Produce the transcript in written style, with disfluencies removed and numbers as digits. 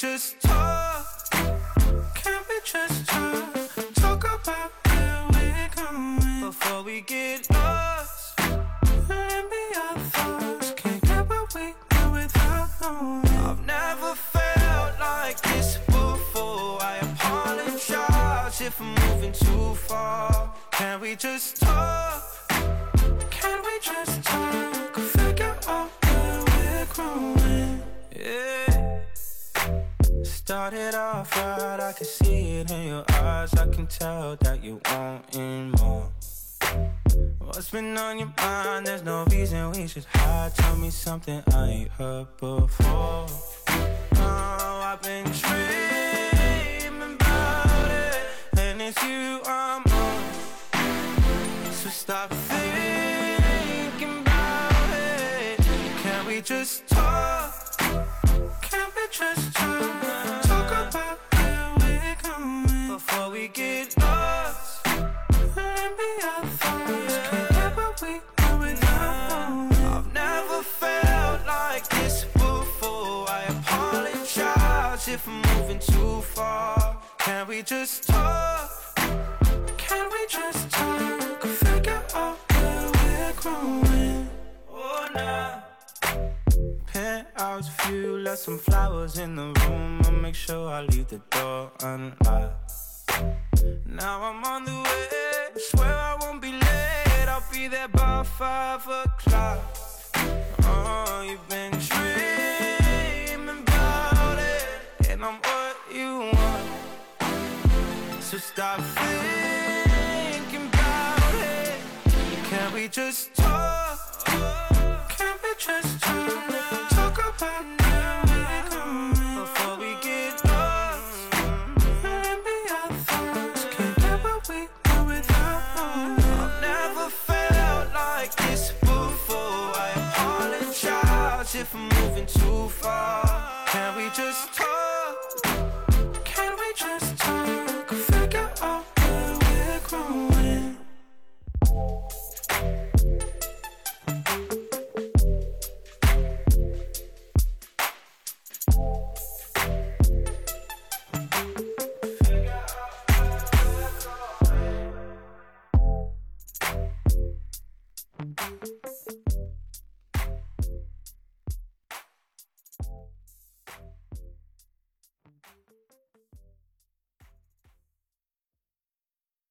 just talk? Can we just talk? Talk about where we're going before we get lost. Let me our thoughts. Can't get what we know without knowing. I've never felt like this before. I apologize if I'm moving too far. Can we just talk? Can we just talk? Figure out where we're growing. Yeah. Started off right, I can see it in your eyes. I can tell that you wanting more. What's been on your mind? There's no reason we should hide. Tell me something I ain't heard before. Oh, I've been dreaming about it, and it's you I'm on. So stop thinking about it. Can we just talk? Can we just talk? Talk about where we're going before we get lost. Let me our thoughts. Can't get what we know without knowing. I've never felt like this before. I apologize if I'm moving too far. Can we just talk? Can we just talk? Figure out where we're growing. Oh, nah. Penthouse view, left some flowers in the room. I'll make sure I leave the door unlocked. Now I'm on the way, swear I won't be late. I'll be there by 5 o'clock. Oh, you've been dreaming about it, and I'm what you want. So stop thinking about it. Can we just talk? Can we just talk? Talk about